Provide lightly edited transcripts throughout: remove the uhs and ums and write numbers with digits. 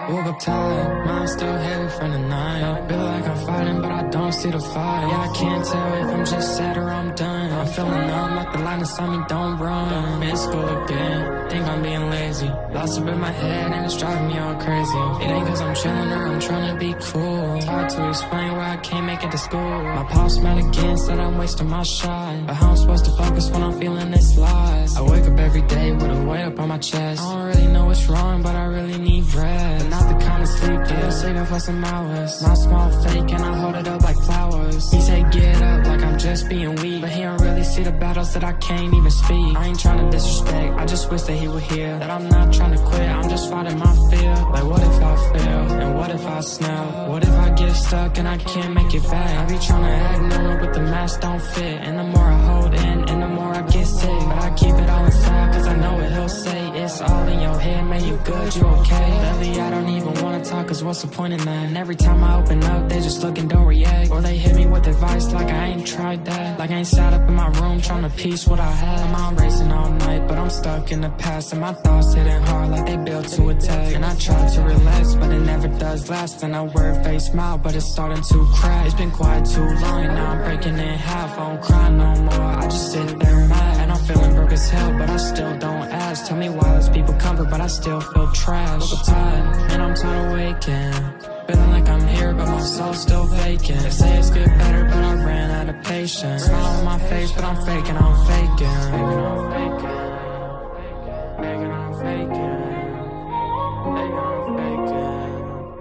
Woke up tired, mind still heavy from the night. Feel like I'm fighting, but I don't see the fight. Yeah, I can't tell if I'm just sad or I'm done. I'm feeling numb, like the line inside me don't run. Mid school again, think I'm being lazy. Lost up in my head and it's driving me all crazy. It ain't cause I'm chilling or I'm trying to be cool. It's hard to explain why I can't make it to school. My pulse mad again, said I'm wasting my shot. But how I'm supposed to focus when I'm feeling this loss? I wake up every day with a weight up on my chest. I don't really know what's wrong, but I really need rest. But not the kind of sleep, yeah, sleeping for some hours. My small fake and I hold it up like flowers. He say get up like I'm just being weak, but he don't really see the battles that I can't even speak. I ain't trying to disrespect, I just wish that he would hear that I'm not trying to quit, I'm just fighting my fear. Like what if I fail, and what if I snap? What if I get stuck and I can't make it back? I be trying to act normal, but the mask don't fit. And the more I hold in, and the more I get sick. But I keep it all inside, cause I know what he'll say. It's all in your head, man, you good, you okay? Lately I don't even wanna talk, cause what's the point in that? And every time I open up, they just look and don't react. Or they hit me with advice like I ain't tried that. Like I ain't sat up in my room trying to piece what I had. I'm out racing all night, but I'm stuck in the past. And my thoughts hitting hard like they built to attack. And I try to relax, but it never does last. And I wear a fake smile, but it's starting to crack. It's been quiet too long, and now I'm breaking in half. I don't cry no more, I just sit there mad. And I'm feeling broke as hell, but I still don't ask. Tell me why there's people comfort, but I still feel trash. Woke up tired, and I'm tired of waking. Feeling like I'm here, but my soul's still vacant. They say it's get better, but I ran out of patience. Smile on my face, but I'm faking, I'm faking. Faking, I'm faking. Faking, I'm faking. Faking, I'm faking.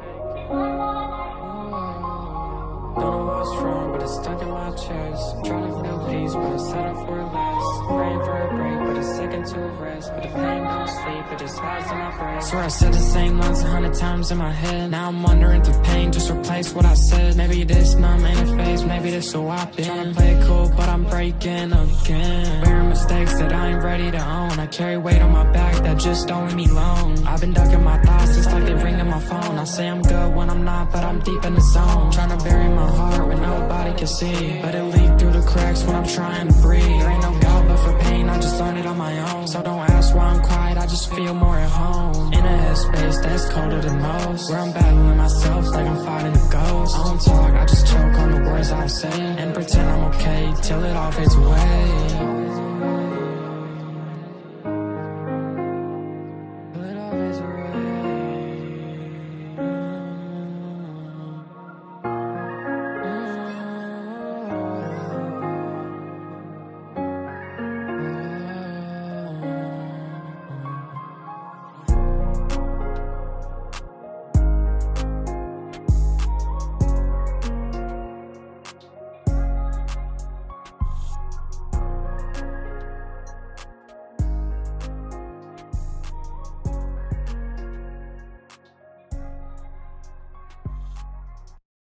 Don't know what's wrong, but it's stuck in my chest. Trying to feel peace, but I settle for less. Praying for a break, but a second to rest. But the pain don't sleep, it just hides in my brain. Swear I said the same lines 100 times in my head. Now I'm wondering if the pain just replaced what I said. Maybe this numb ain't a phase, maybe this who I've been. Trying to play it cool, but I'm breaking again. Wearing mistakes that I ain't ready to own. I carry weight on my back that just don't leave me alone. I've been ducking my thoughts, it's like they ring on my phone. I say I'm good when I'm not, but I'm deep in the zone. Trying to bury my heart where nobody can see, but it leaked through the cracks when I'm trying to breathe. There ain't no God but for pain, I just learned it on my own. So don't ask why I'm quiet, I just feel more at home. In a headspace that's colder than most, where I'm battling myself like I'm fighting a ghost. I don't talk, I just choke on the words I say, and pretend I'm okay till it all fades away.